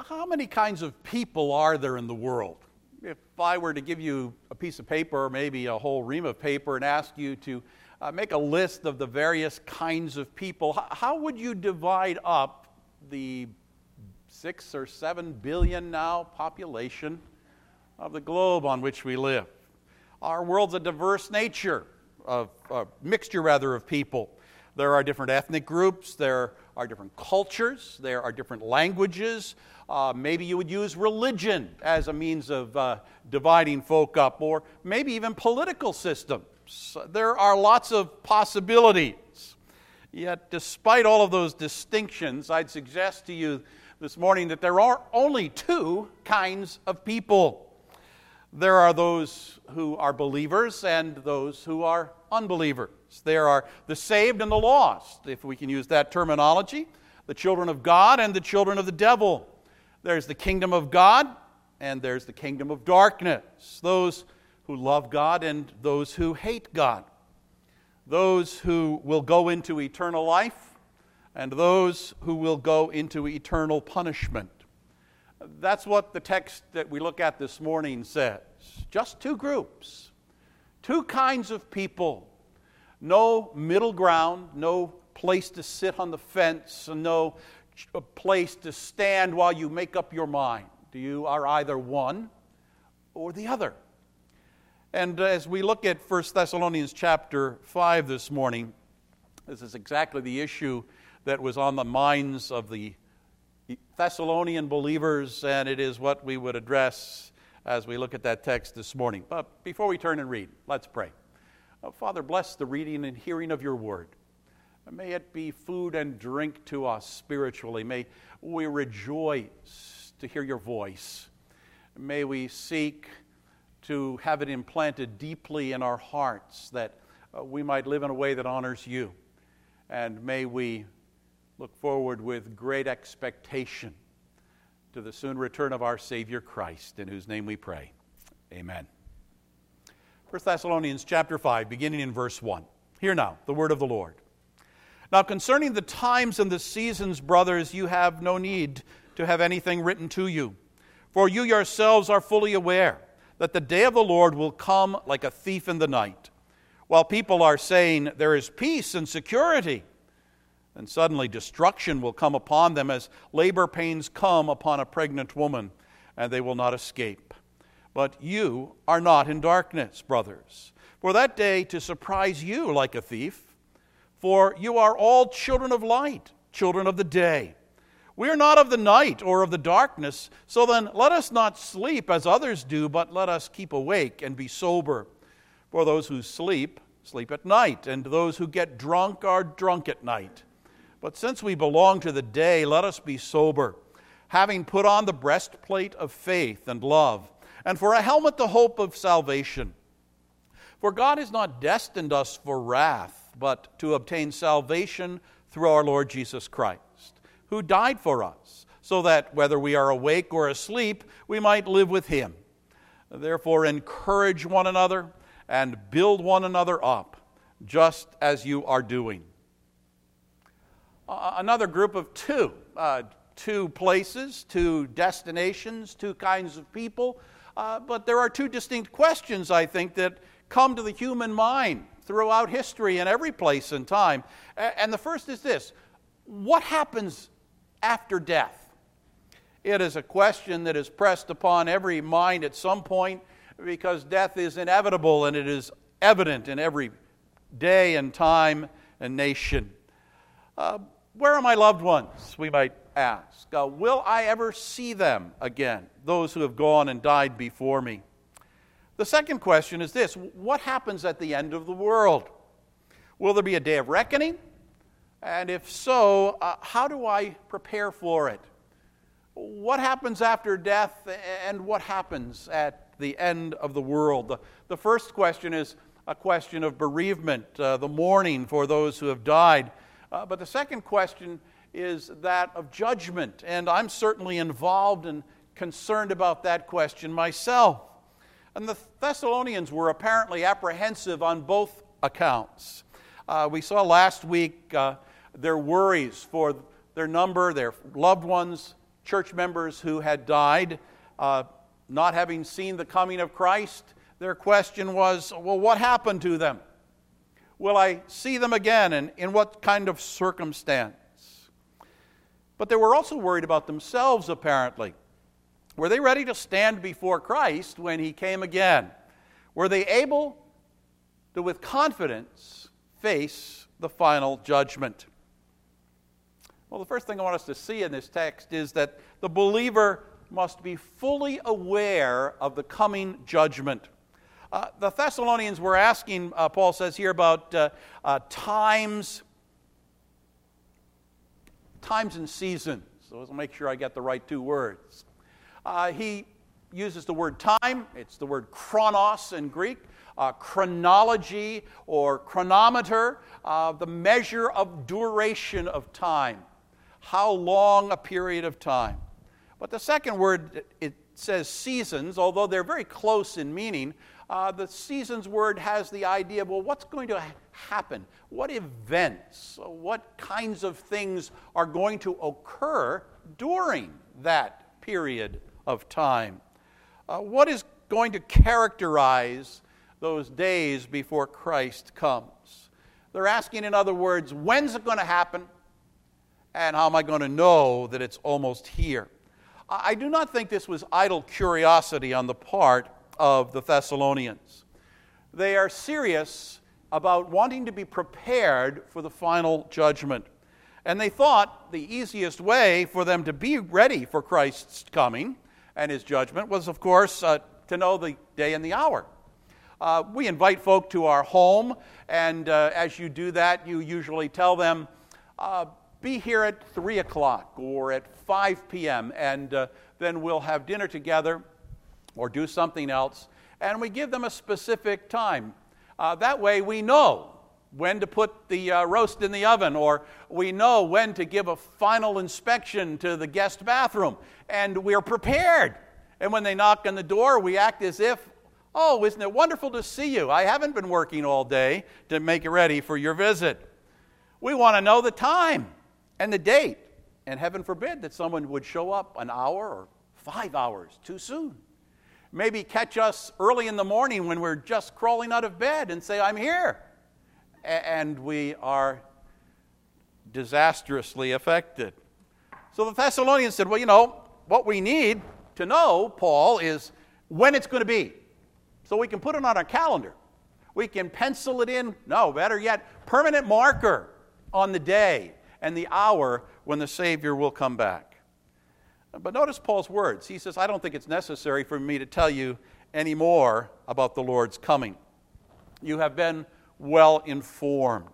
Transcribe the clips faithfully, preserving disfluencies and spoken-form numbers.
how many kinds of people are there in the world? If I were to give you a piece of paper, or maybe a whole ream of paper, and ask you to uh, make a list of the various kinds of people, how, how would you divide up the six or seven billion now population of the globe on which we live? Our world's a diverse nature, of a mixture rather of people. There are different ethnic groups, there are different cultures, there are different languages. Uh, maybe you would use religion as a means of uh, dividing folk up, or maybe even political systems. There are lots of possibilities. Yet, despite all of those distinctions, I'd suggest to you this morning that there are only two kinds of people. There are those who are believers and those who are unbelievers. There are the saved and the lost, if we can use that terminology, the children of God and the children of the devil. There's the kingdom of God and there's the kingdom of darkness, those who love God and those who hate God, those who will go into eternal life and those who will go into eternal punishment. That's what the text that we look at this morning says. Just two groups, two kinds of people. No middle ground, no place to sit on the fence, and no place to stand while you make up your mind. You are either one or the other. And as we look at First Thessalonians chapter five this morning, this is exactly the issue that was on the minds of the Thessalonian believers, and it is what we would address as we look at that text this morning. But before we turn and read, let's pray. Oh, Father, bless the reading and hearing of your word. May it be food and drink to us spiritually. May we rejoice to hear your voice. May we seek to have it implanted deeply in our hearts, that uh, we might live in a way that honors you. And may we look forward with great expectation to the soon return of our Savior Christ, in whose name we pray. Amen. First Thessalonians chapter five, beginning in verse one. Hear now the word of the Lord. Now concerning the times and the seasons, brothers, you have no need to have anything written to you, for you yourselves are fully aware that the day of the Lord will come like a thief in the night. While people are saying there is peace and security, and suddenly destruction will come upon them as labor pains come upon a pregnant woman, and they will not escape. But you are not in darkness, brothers, for that day to surprise you like a thief. For you are all children of light, children of the day. We are not of the night or of the darkness, so then let us not sleep as others do, but let us keep awake and be sober. For those who sleep, sleep at night, and those who get drunk are drunk at night. But since we belong to the day, let us be sober, having put on the breastplate of faith and love, and for a helmet the hope of salvation. For God has not destined us for wrath, but to obtain salvation through our Lord Jesus Christ, who died for us, so that whether we are awake or asleep, we might live with him. Therefore encourage one another and build one another up, just as you are doing. Uh, another group of two, uh, two places, two destinations, two kinds of people, uh, but there are two distinct questions, I think, that come to the human mind throughout history and every place and time. And the first is this: what happens after death? It is a question that is pressed upon every mind at some point, because death is inevitable and it is evident in every day and time and nation. Uh, where are my loved ones, we might ask? Uh, will I ever see them again, those who have gone and died before me? The second question is this: what happens at the end of the world? Will there be a day of reckoning? And if so, uh, how do I prepare for it? What happens after death, and what happens at the end of the world? The, the first question is a question of bereavement, uh, the mourning for those who have died. Uh, but the second question is that of judgment, and I'm certainly involved and concerned about that question myself. And the Thessalonians were apparently apprehensive on both accounts. Uh, we saw last week uh, their worries for their number, their loved ones, church members who had died, uh, not having seen the coming of Christ. Their question was, well, what happened to them? Will I see them again, and in what kind of circumstance? But they were also worried about themselves, apparently. Were they ready to stand before Christ when he came again? Were they able to, with confidence, face the final judgment? Well, the first thing I want us to see in this text is that the believer must be fully aware of the coming judgment. Uh, the Thessalonians were asking, uh, Paul says here, about uh, uh, times, times and seasons. So let's make sure I get the right two words. Uh, he uses the word time. It's the word chronos in Greek. Uh, chronology or chronometer, uh, the measure of duration of time. How long a period of time. But the second word, it says seasons, although they're very close in meaning. Uh, the seasons word has the idea of, well, what's going to happen? What events, what kinds of things are going to occur during that period of time? Uh, what is going to characterize those days before Christ comes? They're asking, in other words, when's it going to happen? And how am I going to know that it's almost here? I do not think this was idle curiosity on the part of the Thessalonians. They are serious about wanting to be prepared for the final judgment. And they thought the easiest way for them to be ready for Christ's coming and his judgment was, of course, uh, to know the day and the hour. Uh, we invite folk to our home, and uh, as you do that, you usually tell them, uh, be here at three o'clock or at five p.m., and uh, then we'll have dinner together or do something else, and we give them a specific time. Uh, that way we know when to put the uh, roast in the oven, or we know when to give a final inspection to the guest bathroom, and we're prepared. And when they knock on the door, we act as if, oh, isn't it wonderful to see you? I haven't been working all day to make it ready for your visit. We want to know the time and the date, and heaven forbid that someone would show up an hour or five hours too soon. Maybe catch us early in the morning when we're just crawling out of bed and say, I'm here. And we are disastrously affected. So the Thessalonians said, well, you know, what we need to know, Paul, is when it's going to be. So we can put it on our calendar. We can pencil it in. No, better yet, permanent marker on the day and the hour when the Savior will come back. But notice Paul's words. He says, I don't think it's necessary for me to tell you any more about the Lord's coming. You have been well informed.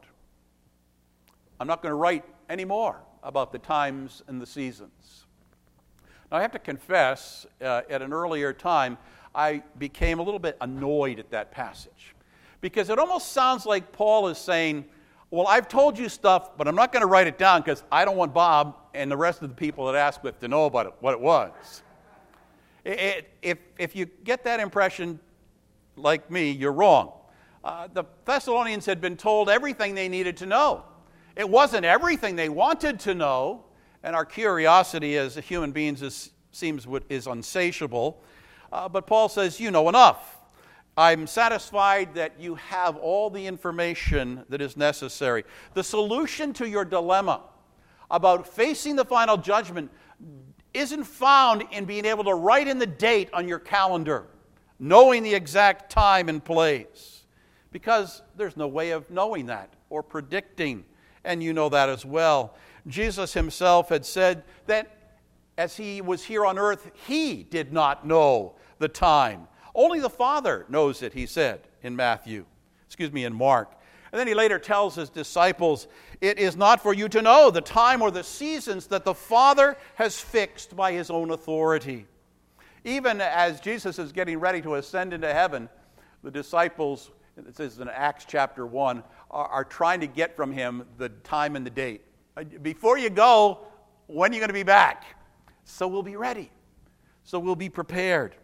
I'm not going to write any more about the times and the seasons. Now, I have to confess, uh, at an earlier time, I became a little bit annoyed at that passage, because it almost sounds like Paul is saying, well, I've told you stuff, but I'm not going to write it down because I don't want Bob and the rest of the people at Asquith to know about it, what it was. It, it, if, if you get that impression, like me, you're wrong. Uh, the Thessalonians had been told everything they needed to know. It wasn't everything they wanted to know, and our curiosity as human beings is, seems is insatiable. Uh, but Paul says, you know enough. I'm satisfied that you have all the information that is necessary. The solution to your dilemma about facing the final judgment isn't found in being able to write in the date on your calendar, knowing the exact time and place, because there's no way of knowing that or predicting, and you know that as well. Jesus himself had said that as he was here on earth, he did not know the time. Only the Father knows it, he said in Matthew, excuse me, in Mark. And then he later tells his disciples, it is not for you to know the time or the seasons that the Father has fixed by his own authority. Even as Jesus is getting ready to ascend into heaven, the disciples, it says in Acts chapter one, are, are trying to get from him the time and the date. Before you go, when are you going to be back? So we'll be ready. So we'll be prepared.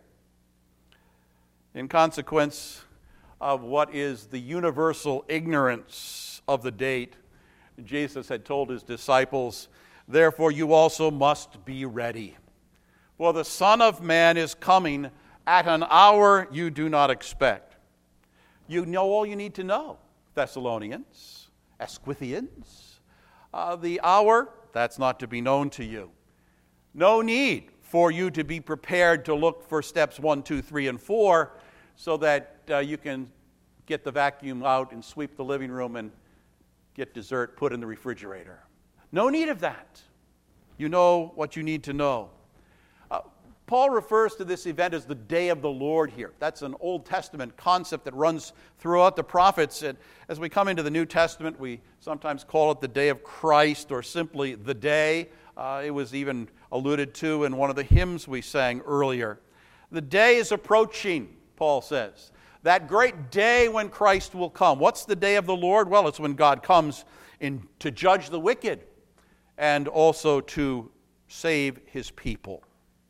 In consequence of what is the universal ignorance of the date, Jesus had told his disciples Therefore you also must be ready. For the Son of Man is coming at an hour you do not expect. You know all you need to know, Thessalonians, Esquithians. Uh, the hour, that's not to be known to you. No need for you to be prepared to look for steps one, two, three, and four so that uh, you can get the vacuum out and sweep the living room and get dessert put in the refrigerator. No need of that. You know what you need to know. Uh, Paul refers to this event as the day of the Lord here. That's an Old Testament concept that runs throughout the prophets. And as we come into the New Testament, we sometimes call it the day of Christ or simply the day. Uh, it was even alluded to in one of the hymns we sang earlier. The day is approaching, Paul says. That great day when Christ will come. What's the day of the Lord? Well, it's when God comes in to judge the wicked and also to save his people.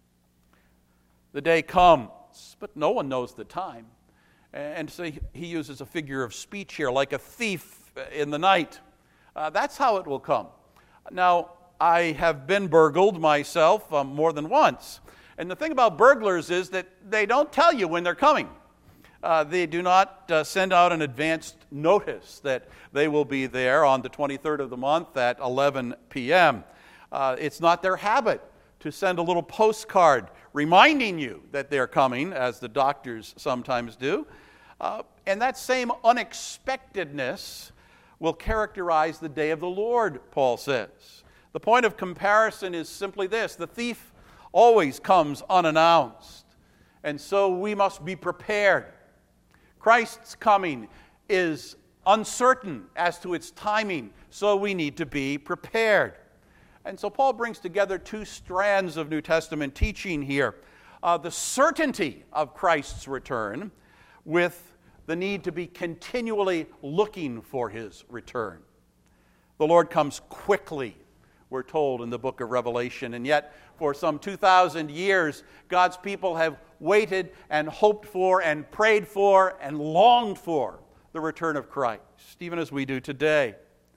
The day comes, but no one knows the time. And so he uses a figure of speech here, like a thief in the night. Uh, that's how it will come. Now, I have been burgled myself um, more than once. And the thing about burglars is that they don't tell you when they're coming. Uh, they do not uh, send out an advanced notice that they will be there on the twenty-third of the month at eleven p.m. Uh, it's not their habit to send a little postcard reminding you that they're coming, as the doctors sometimes do. Uh, and that same unexpectedness will characterize the day of the Lord, Paul says. The point of comparison is simply this: the thief always comes unannounced, and so we must be prepared. Christ's coming is uncertain as to its timing, so we need to be prepared. And so Paul brings together two strands of New Testament teaching here. Uh, the certainty of Christ's return with the need to be continually looking for his return. The Lord comes quickly, we're told in the book of Revelation, and yet for some two thousand years, God's people have waited and hoped for and prayed for and longed for the return of Christ, even as we do today.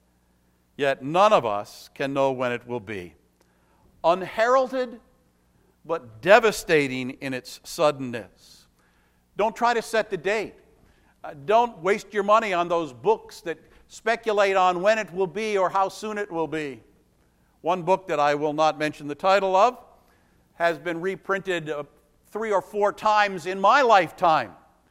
Yet none of us can know when it will be. Unheralded, but devastating in its suddenness. Don't try to set the date. Uh, don't waste your money on those books that speculate on when it will be or how soon it will be. One book that I will not mention the title of has been reprinted uh, three or four times in my lifetime.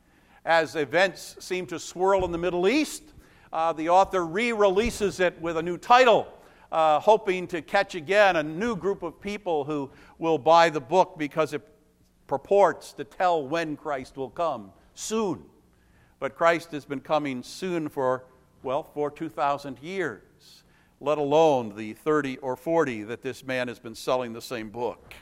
As events seem to swirl in the Middle East, uh, the author re-releases it with a new title, uh, hoping to catch again a new group of people who will buy the book because it purports to tell when Christ will come, soon. But Christ has been coming soon for, well, for two thousand years, let alone the thirty or forty that this man has been selling the same book.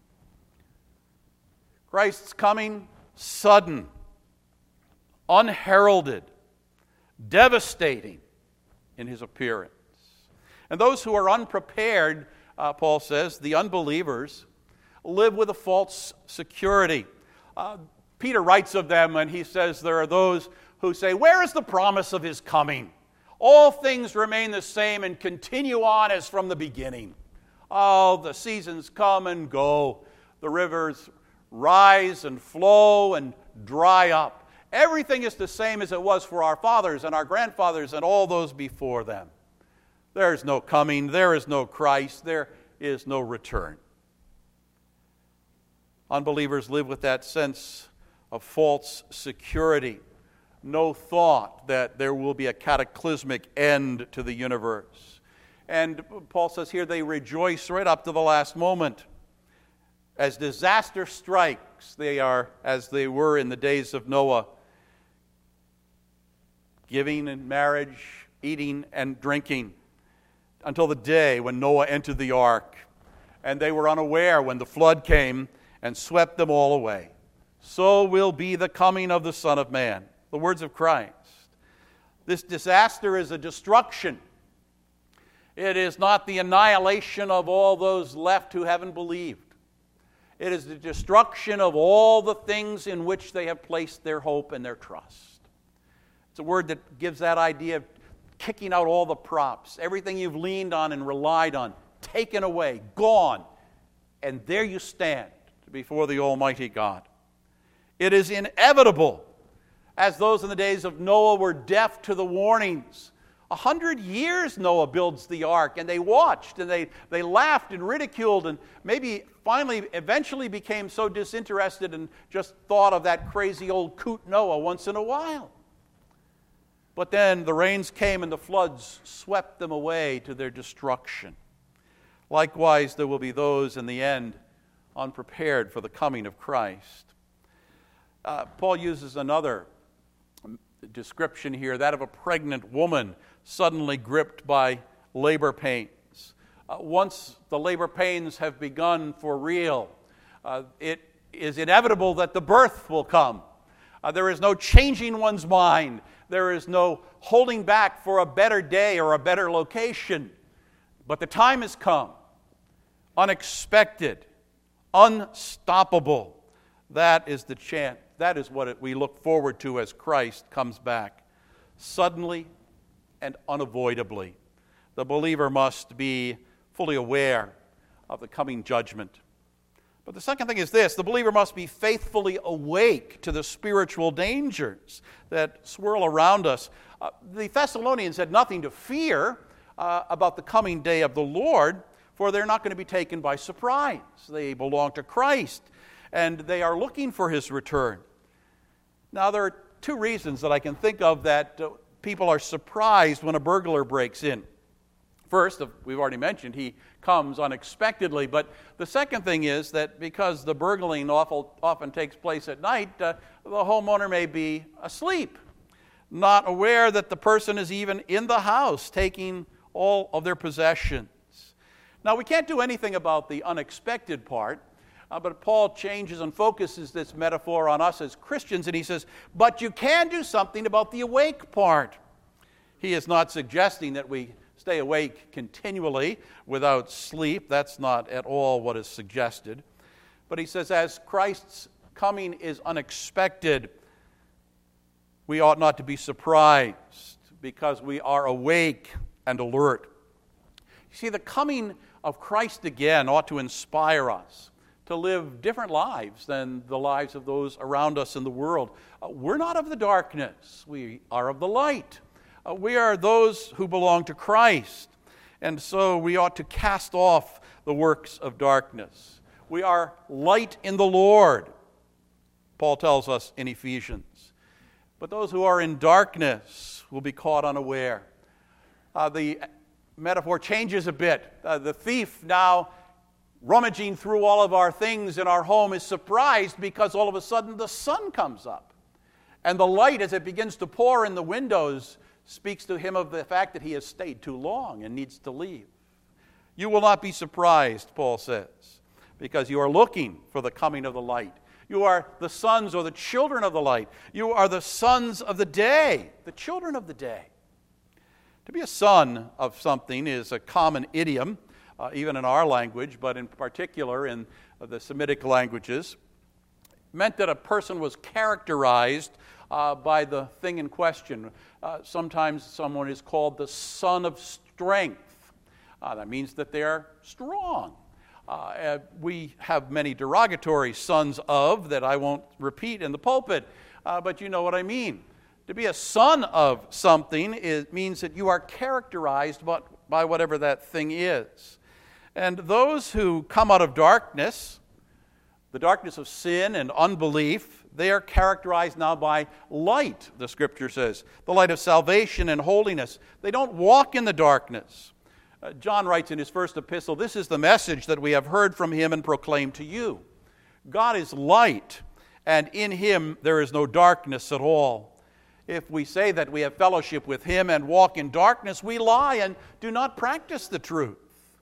Christ's coming, sudden, unheralded, devastating in his appearance. And those who are unprepared, uh, Paul says, the unbelievers, live with a false security. Uh, Peter writes of them and he says there are those who say, "Where is the promise of his coming? All things remain the same and continue on as from the beginning. Oh, the seasons come and go. The rivers rise and flow and dry up. Everything is the same as it was for our fathers and our grandfathers and all those before them. There is no coming, there is no Christ, there is no return." Unbelievers live with that sense of false security, no thought that there will be a cataclysmic end to the universe. And Paul says here they rejoice right up to the last moment. As disaster strikes, they are as they were in the days of Noah, giving in marriage, eating and drinking, until the day when Noah entered the ark, and they were unaware when the flood came and swept them all away. So will be the coming of the Son of Man. The words of Christ. This disaster is a destruction. It is not the annihilation of all those left who haven't believed. It is the destruction of all the things in which they have placed their hope and their trust. It's a word that gives that idea of kicking out all the props. Everything you've leaned on and relied on, taken away, gone, and there you stand before the Almighty God. It is inevitable, as those in the days of Noah were deaf to the warnings. A hundred years Noah builds the ark, and they watched, and they, they laughed and ridiculed, and maybe finally, eventually became so disinterested and just thought of that crazy old coot Noah once in a while. But then the rains came and the floods swept them away to their destruction. Likewise, there will be those in the end unprepared for the coming of Christ. Uh, Paul uses another description here, that of a pregnant woman suddenly gripped by labor pains. Uh, once the labor pains have begun for real, uh, it is inevitable that the birth will come. Uh, there is no changing one's mind. There is no holding back for a better day or a better location. But the time has come. Unexpected, unstoppable. That is the chance. That is what it, we look forward to as Christ comes back. Suddenly and unavoidably. The believer must be fully aware of the coming judgment. But the second thing is this: the believer must be faithfully awake to the spiritual dangers that swirl around us. Uh, the Thessalonians had nothing to fear uh, about the coming day of the Lord, for they're not going to be taken by surprise. They belong to Christ, and they are looking for his return. Now, there are two reasons that I can think of that uh, people are surprised when a burglar breaks in. First, we've already mentioned, he comes unexpectedly. But the second thing is that because the burgling awful, often takes place at night, uh, the homeowner may be asleep, not aware that the person is even in the house taking all of their possessions. Now, we can't do anything about the unexpected part, uh, but Paul changes and focuses this metaphor on us as Christians, and he says, but you can do something about the awake part. He is not suggesting that we stay awake continually without sleep. That's not at all what is suggested. But he says, as Christ's coming is unexpected, we ought not to be surprised because we are awake and alert. You see, the coming of Christ again ought to inspire us to live different lives than the lives of those around us in the world. Uh, we're not of the darkness. We are of the light. Uh, we are those who belong to Christ, and so we ought to cast off the works of darkness. We are light in the Lord, Paul tells us in Ephesians. But those who are in darkness will be caught unaware. Uh, the metaphor changes a bit. Uh, the thief now rummaging through all of our things in our home is surprised because all of a sudden the sun comes up. And the light, as it begins to pour in the windows, speaks to him of the fact that he has stayed too long and needs to leave. You will not be surprised, Paul says, because you are looking for the coming of the light. You are the sons or the children of the light. You are the sons of the day, the children of the day. To be a son of something is a common idiom, uh, even in our language, but in particular in uh, the Semitic languages. It meant that a person was characterized Uh, by the thing in question. Uh, sometimes someone is called the son of strength. Uh, that means that they are strong. Uh, uh, we have many derogatory sons of that I won't repeat in the pulpit, uh, but you know what I mean. To be a son of something is, means that you are characterized by, by whatever that thing is. And those who come out of darkness, the darkness of sin and unbelief, they are characterized now by light, the Scripture says, the light of salvation and holiness. They don't walk in the darkness. Uh, John writes in his first epistle, this is the message that we have heard from him and proclaimed to you. God is light, and in him there is no darkness at all. If we say that we have fellowship with him and walk in darkness, we lie and do not practice the truth.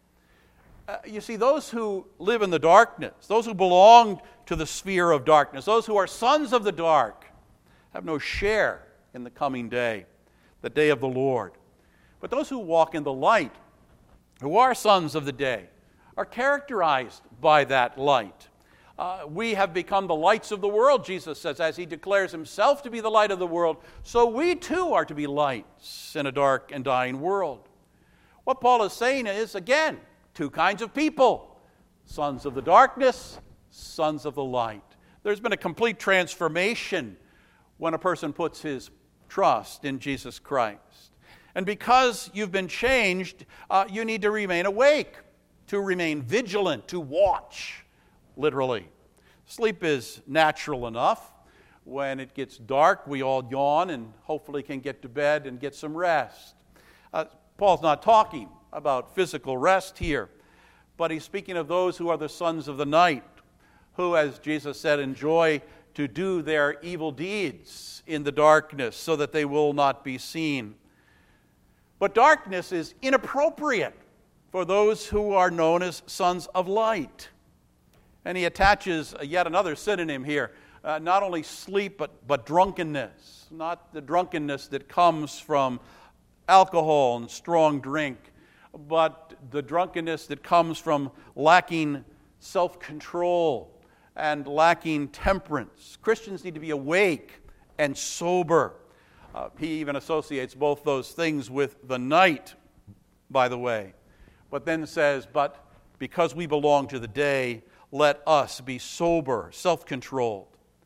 Uh, you see, those who live in the darkness, those who belong to the sphere of darkness, those who are sons of the dark, have no share in the coming day, the day of the Lord. But those who walk in the light, who are sons of the day, are characterized by that light. Uh, we have become the lights of the world, Jesus says, as he declares himself to be the light of the world. So we too are to be lights in a dark and dying world. What Paul is saying is, again, two kinds of people: sons of the darkness, sons of the light. There's been a complete transformation when a person puts his trust in Jesus Christ. And because you've been changed, uh, you need to remain awake, to remain vigilant, to watch, literally. Sleep is natural enough. When it gets dark, we all yawn and hopefully can get to bed and get some rest. Uh, Paul's not talking about physical rest here, but he's speaking of those who are the sons of the night, who, as Jesus said, enjoy to do their evil deeds in the darkness so that they will not be seen. But darkness is inappropriate for those who are known as sons of light. And he attaches yet another synonym here. Uh, not only sleep, but, but drunkenness. Not the drunkenness that comes from alcohol and strong drink, but the drunkenness that comes from lacking self-control and lacking temperance. Christians need to be awake and sober. Uh, he even associates both those things with the night, by the way. But then says, but because we belong to the day, let us be sober, self-controlled.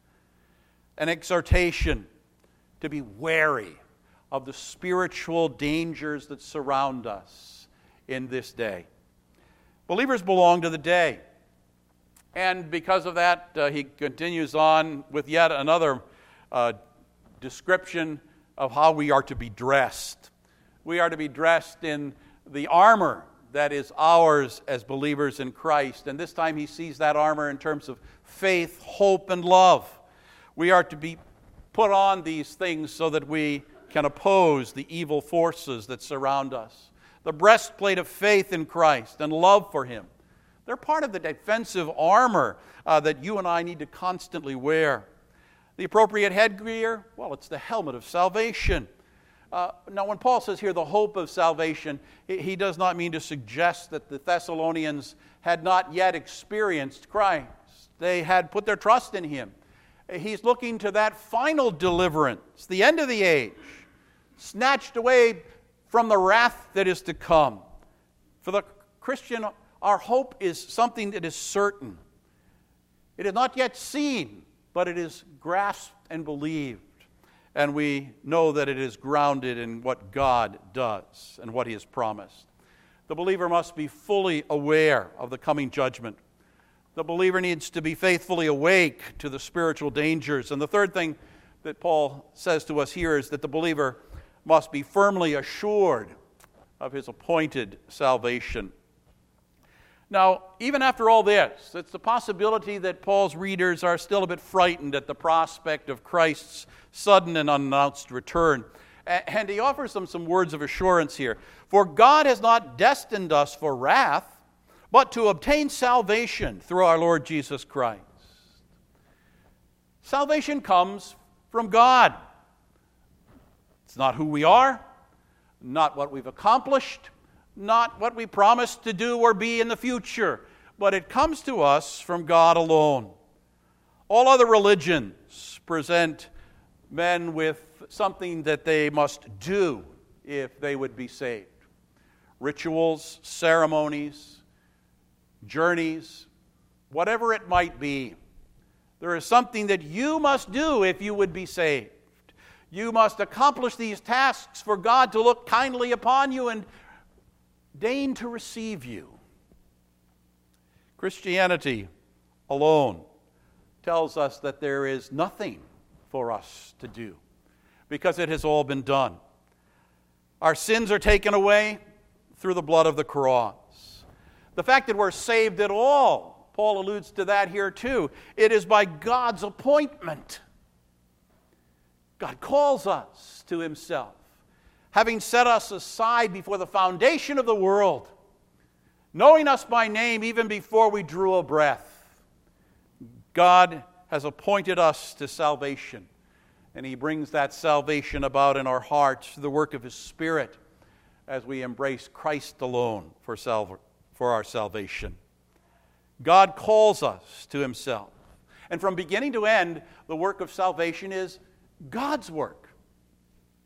An exhortation to be wary of the spiritual dangers that surround us in this day. Believers belong to the day. And because of that, uh, he continues on with yet another uh, description of how we are to be dressed. We are to be dressed in the armor that is ours as believers in Christ. And this time he sees that armor in terms of faith, hope, and love. We are to be put on these things so that we can oppose the evil forces that surround us. The breastplate of faith in Christ and love for Him. They're part of the defensive armor uh, that you and I need to constantly wear. The appropriate headgear, well, it's the helmet of salvation. Uh, now, when Paul says here the hope of salvation, he does not mean to suggest that the Thessalonians had not yet experienced Christ. They had put their trust in Him. He's looking to that final deliverance, the end of the age, snatched away from the wrath that is to come. For the Christian, our hope is something that is certain. It is not yet seen, but it is grasped and believed. And we know that it is grounded in what God does and what He has promised. The believer must be fully aware of the coming judgment. The believer needs to be faithfully awake to the spiritual dangers. And the third thing that Paul says to us here is that the believer must be firmly assured of his appointed salvation. Now, even after all this, it's the possibility that Paul's readers are still a bit frightened at the prospect of Christ's sudden and unannounced return. And he offers them some words of assurance here. For God has not destined us for wrath, but to obtain salvation through our Lord Jesus Christ. Salvation comes from God. It's not who we are, not what we've accomplished, not what we promise to do or be in the future, but it comes to us from God alone. All other religions present men with something that they must do if they would be saved. Rituals, ceremonies, journeys, whatever it might be. There is something that you must do if you would be saved. You must accomplish these tasks for God to look kindly upon you and deign to receive you. Christianity alone tells us that there is nothing for us to do because it has all been done. Our sins are taken away through the blood of the cross. The fact that we're saved at all, Paul alludes to that here too. It is by God's appointment. God calls us to Himself, having set us aside before the foundation of the world, knowing us by name even before we drew a breath. God has appointed us to salvation, and He brings that salvation about in our hearts through the work of His Spirit as we embrace Christ alone for salvation. For our salvation. God calls us to Himself. And from beginning to end, the work of salvation is God's work.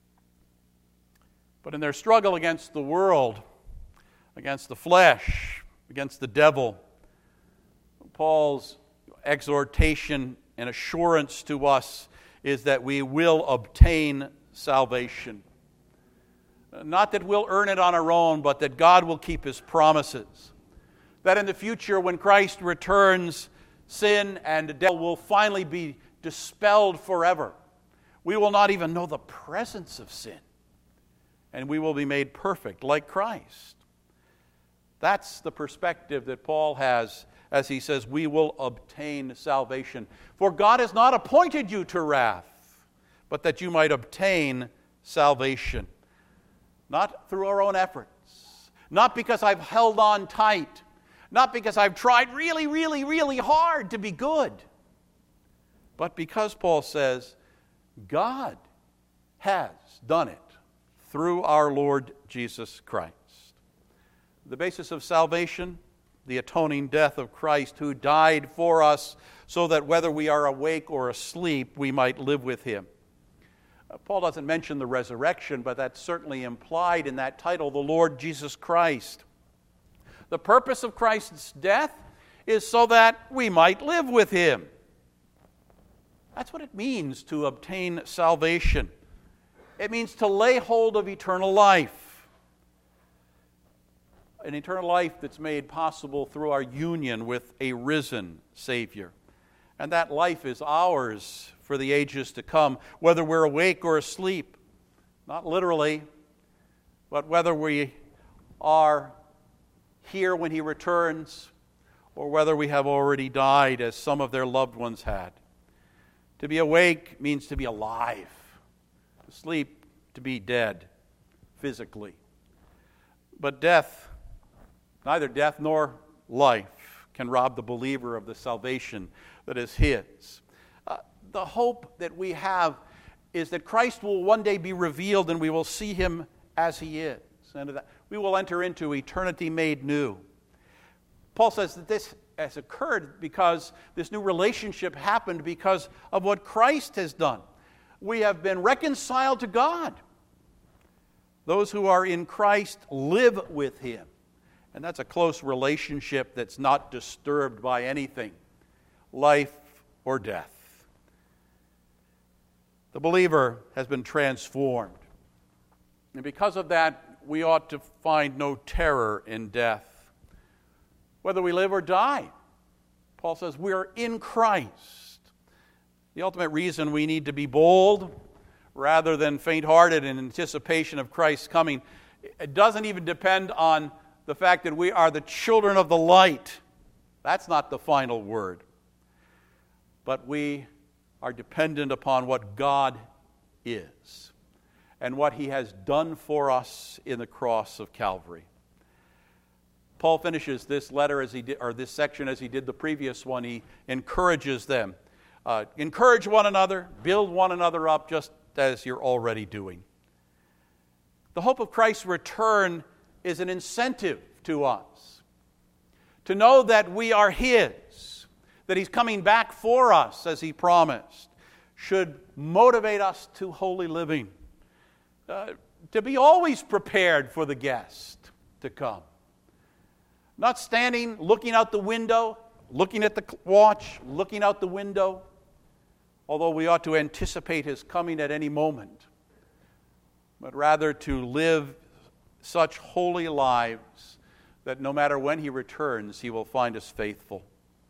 But in their struggle against the world, against the flesh, against the devil. Paul's exhortation and assurance to us is that we will obtain salvation. Not that we'll earn it on our own, but that God will keep His promises. That in the future, when Christ returns, sin and the devil will finally be dispelled forever. We will not even know the presence of sin. And we will be made perfect like Christ. That's the perspective that Paul has as he says, we will obtain salvation. For God has not appointed you to wrath, but that you might obtain salvation. Not through our own efforts. Not because I've held on tight. Not because I've tried really, really, really hard to be good. But because, Paul says, God has done it through our Lord Jesus Christ. The basis of salvation, the atoning death of Christ, who died for us so that whether we are awake or asleep, we might live with Him. Uh, Paul doesn't mention the resurrection, but that's certainly implied in that title, the Lord Jesus Christ. The purpose of Christ's death is so that we might live with Him. That's what it means to obtain salvation. It means to lay hold of eternal life. An eternal life that's made possible through our union with a risen Savior. And that life is ours for the ages to come, whether we're awake or asleep. Not literally, but whether we are here when He returns or whether we have already died as some of their loved ones had. To be awake means to be alive. To sleep, to be dead, physically. But death, neither death nor life, can rob the believer of the salvation that is his. Uh, the hope that we have is that Christ will one day be revealed and we will see Him as He is. And that we will enter into eternity made new. Paul says that this has occurred because this new relationship happened because of what Christ has done. We have been reconciled to God. Those who are in Christ live with Him. And that's a close relationship that's not disturbed by anything, life or death. The believer has been transformed. And because of that, we ought to find no terror in death. Whether we live or die, Paul says we are in Christ. The ultimate reason we need to be bold rather than faint-hearted in anticipation of Christ's coming, it doesn't even depend on the fact that we are the children of the light. That's not the final word. But we are dependent upon what God is and what He has done for us in the cross of Calvary. Paul finishes this letter as he did, or this section as he did the previous one. He encourages them. Uh, encourage one another, build one another up, just as you're already doing. The hope of Christ's return is an incentive to us to know that we are His, that He's coming back for us as He promised, should motivate us to holy living, uh, to be always prepared for the guest to come. Not standing, looking out the window, looking at the watch, looking out the window, although we ought to anticipate His coming at any moment, but rather to live such holy lives that no matter when He returns, He will find us faithful.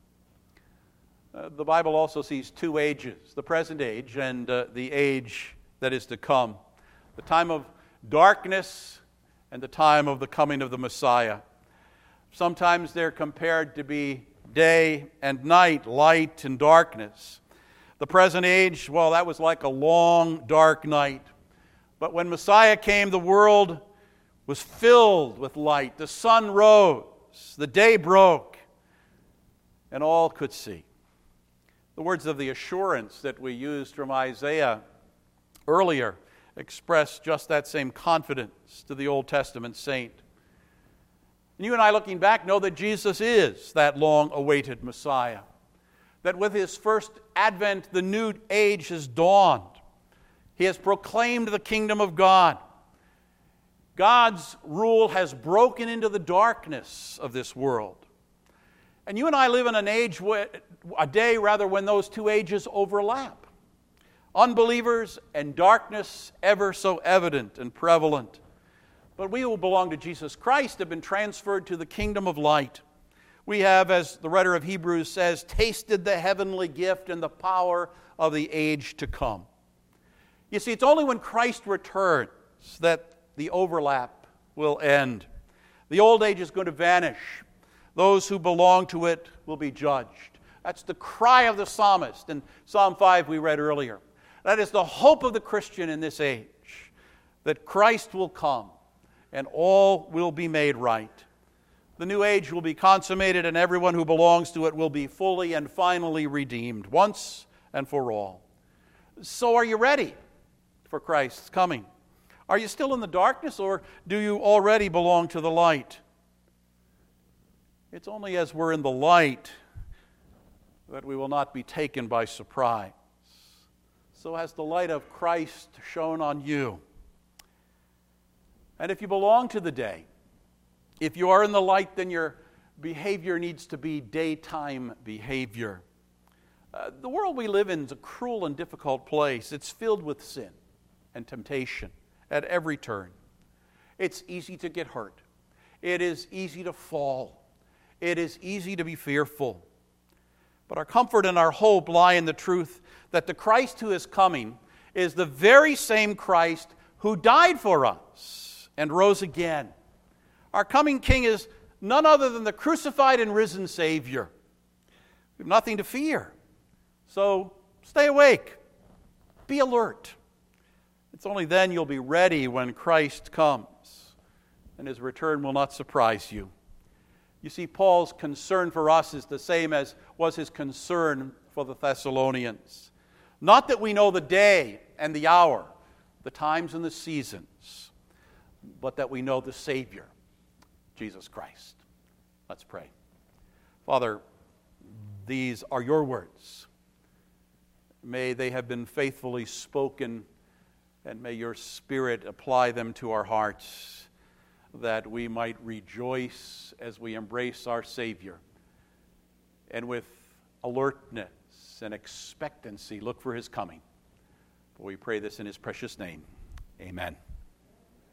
Uh, the Bible also sees two ages, the present age and uh, the age that is to come, the time of darkness and the time of the coming of the Messiah. Sometimes they're compared to be day and night, light and darkness. The present age, well, that was like a long, dark night. But when Messiah came, the world was filled with light. The sun rose, the day broke, and all could see. The words of the assurance that we used from Isaiah earlier express just that same confidence to the Old Testament saint. And you and I, looking back, know that Jesus is that long-awaited Messiah. That with His first advent, the new age has dawned. He has proclaimed the kingdom of God. God's rule has broken into the darkness of this world. And you and I live in an age, a day rather, when those two ages overlap. Unbelievers and darkness ever so evident and prevalent. But we who belong to Jesus Christ have been transferred to the kingdom of light. We have, as the writer of Hebrews says, tasted the heavenly gift and the power of the age to come. You see, it's only when Christ returns that the overlap will end. The old age is going to vanish. Those who belong to it will be judged. That's the cry of the psalmist in Psalm five we read earlier. That is the hope of the Christian in this age, that Christ will come and all will be made right. The new age will be consummated and everyone who belongs to it will be fully and finally redeemed, once and for all. So are you ready for Christ's coming? Are you still in the darkness, or do you already belong to the light? It's only as we're in the light that we will not be taken by surprise. So has the light of Christ shone on you? And if you belong to the day, if you are in the light, then your behavior needs to be daytime behavior. Uh, the world we live in is a cruel and difficult place. It's filled with sin and temptation at every turn. It's easy to get hurt. It is easy to fall. It is easy to be fearful. But our comfort and our hope lie in the truth that the Christ who is coming is the very same Christ who died for us and rose again. Our coming King is none other than the crucified and risen Savior. We have nothing to fear. So stay awake. Be alert. It's only then you'll be ready when Christ comes, and His return will not surprise you. You see, Paul's concern for us is the same as was his concern for the Thessalonians. Not that we know the day and the hour, the times and the seasons, but that we know the Savior, Jesus Christ. Let's pray. Father, these are your words. May they have been faithfully spoken, and may your Spirit apply them to our hearts, that we might rejoice as we embrace our Savior, and with alertness and expectancy look for His coming. For we pray this in His precious name. Amen.